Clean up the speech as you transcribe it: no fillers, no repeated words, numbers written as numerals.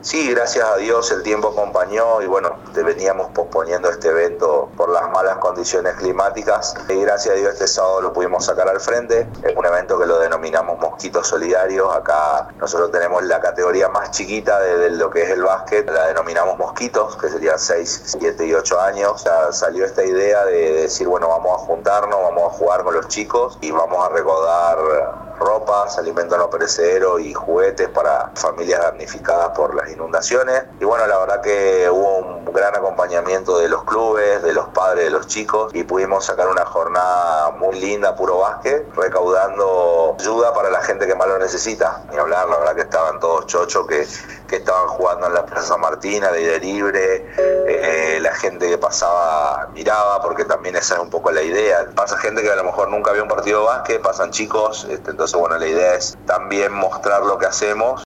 Sí, gracias a Dios el tiempo acompañó y bueno, veníamos posponiendo este evento por las malas condiciones climáticas y gracias a Dios este sábado lo pudimos sacar al frente. Es un evento que lo denominamos Mosquitos Solidarios. Acá nosotros tenemos la categoría más chiquita de lo que es el básquet, la denominamos Mosquitos, que serían 6, 7 y 8 años. O sea, salió esta idea de decir, bueno, vamos a juntarnos, vamos a jugar con los chicos y vamos a recaudar ropas, alimentos no perecederos y juguetes para familias damnificadas por las inundaciones. Y bueno, la verdad que hubo un gran acompañamiento de los clubes, de los padres de los chicos y pudimos sacar una jornada muy linda, puro básquet, recaudando ayuda para la gente que más lo necesita. Ni hablar, la verdad que estaban todos chochos que estaban jugando en la Plaza San Martín, al aire libre, la gente que pasaba miraba, porque también esa es un poco la idea. Pasa gente que a lo mejor nunca vio un partido de básquet, pasan chicos, entonces bueno, la idea es también mostrar lo que hacemos